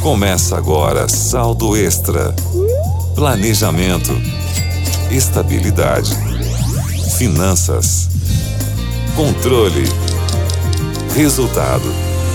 Começa agora Saldo Extra. Planejamento, estabilidade, finanças, controle, resultado.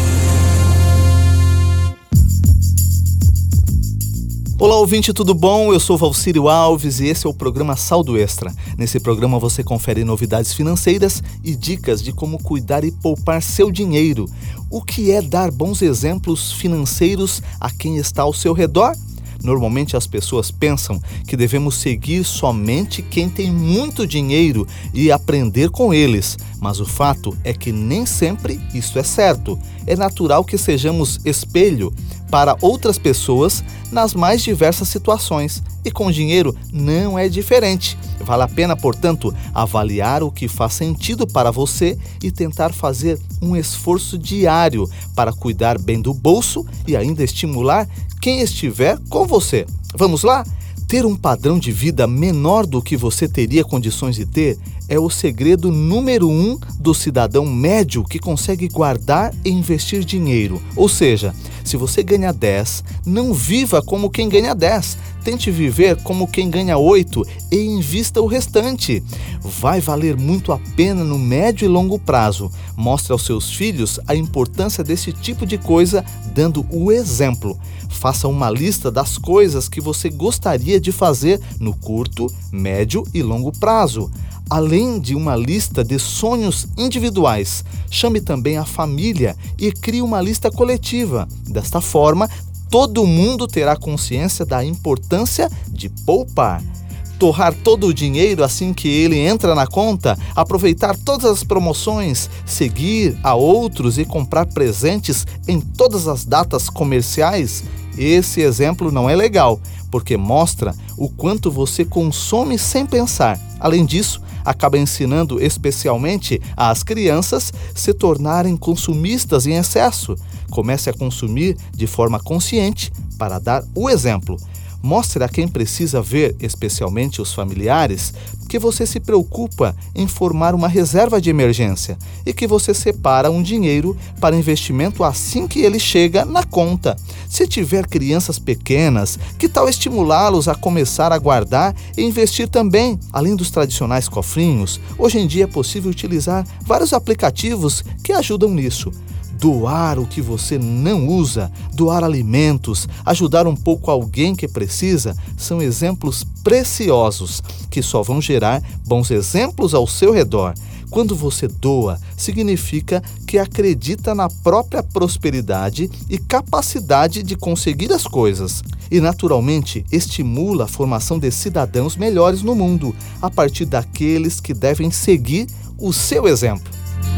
Olá, ouvinte, tudo bom? Eu sou Valcírio Alves e esse é o programa Saldo Extra. Nesse programa você confere novidades financeiras e dicas de como cuidar e poupar seu dinheiro. O que é dar bons exemplos financeiros a quem está ao seu redor? Normalmente as pessoas pensam que devemos seguir somente quem tem muito dinheiro e aprender com eles, mas o fato é que nem sempre isso é certo. É natural que sejamos espelho para outras pessoas nas mais diversas situações e com dinheiro não é diferente. Vale a pena, portanto, avaliar o que faz sentido para você e tentar fazer um esforço diário para cuidar bem do bolso e ainda estimular quem estiver com você. Vamos lá? Ter um padrão de vida menor do que você teria condições de ter é o segredo número 1 do cidadão médio que consegue guardar e investir dinheiro. Ou seja, se você ganha 10, não viva como quem ganha 10. Tente viver como quem ganha 8 e invista o restante. Vai valer muito a pena no médio e longo prazo. Mostre aos seus filhos a importância desse tipo de coisa, dando o exemplo. Faça uma lista das coisas que você gostaria de fazer no curto, médio e longo prazo. Além de uma lista de sonhos individuais, chame também a família e crie uma lista coletiva. Desta forma, todo mundo terá consciência da importância de poupar. Torrar todo o dinheiro assim que ele entra na conta, aproveitar todas as promoções, seguir a outros e comprar presentes em todas as datas comerciais, esse exemplo não é legal, porque mostra o quanto você consome sem pensar. Além disso, acaba ensinando especialmente às crianças se tornarem consumistas em excesso. Comece a consumir de forma consciente para dar o exemplo. Mostre a quem precisa ver, especialmente os familiares, que você se preocupa em formar uma reserva de emergência e que você separa um dinheiro para investimento assim que ele chega na conta. Se tiver crianças pequenas, que tal estimulá-los a começar a guardar e investir também? Além dos tradicionais cofrinhos, hoje em dia é possível utilizar vários aplicativos que ajudam nisso. Doar o que você não usa, doar alimentos, ajudar um pouco alguém que precisa, são exemplos preciosos que só vão gerar bons exemplos ao seu redor. Quando você doa, significa que acredita na própria prosperidade e capacidade de conseguir as coisas. E, naturalmente, estimula a formação de cidadãos melhores no mundo, a partir daqueles que devem seguir o seu exemplo.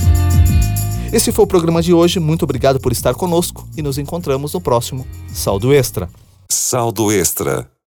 Esse foi o programa de hoje. Muito obrigado por estar conosco e nos encontramos no próximo Saldo Extra. Saldo Extra.